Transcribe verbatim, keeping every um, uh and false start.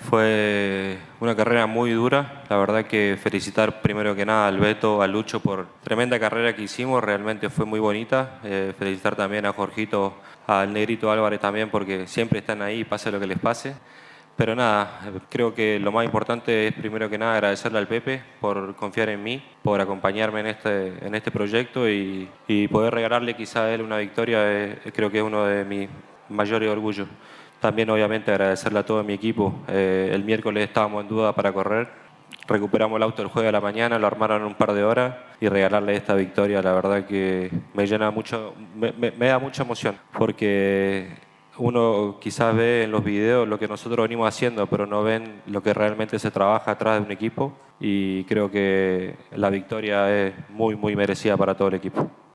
Fue una carrera muy dura, la verdad que felicitar primero que nada al Beto, a Lucho por tremenda carrera que hicimos, realmente fue muy bonita. Eh, felicitar también a Jorgito, al Negrito Álvarez también porque siempre están ahí, pase lo que les pase. Pero nada, eh, creo que lo más importante es primero que nada agradecerle al Pepe por confiar en mí, por acompañarme en este, en este proyecto y, y poder regalarle quizá a él una victoria, eh, creo que es uno de mis mayores orgullos. También obviamente agradecerle a todo mi equipo. Eh, el miércoles estábamos en duda para correr, recuperamos el auto el jueves a la mañana, lo armaron en un par de horas y regalarle esta victoria, la verdad que me llena mucho, me, me- me da mucha emoción porque uno quizás ve en los videos lo que nosotros venimos haciendo, pero no ven lo que realmente se trabaja atrás de un equipo y creo que la victoria es muy, muy merecida para todo el equipo.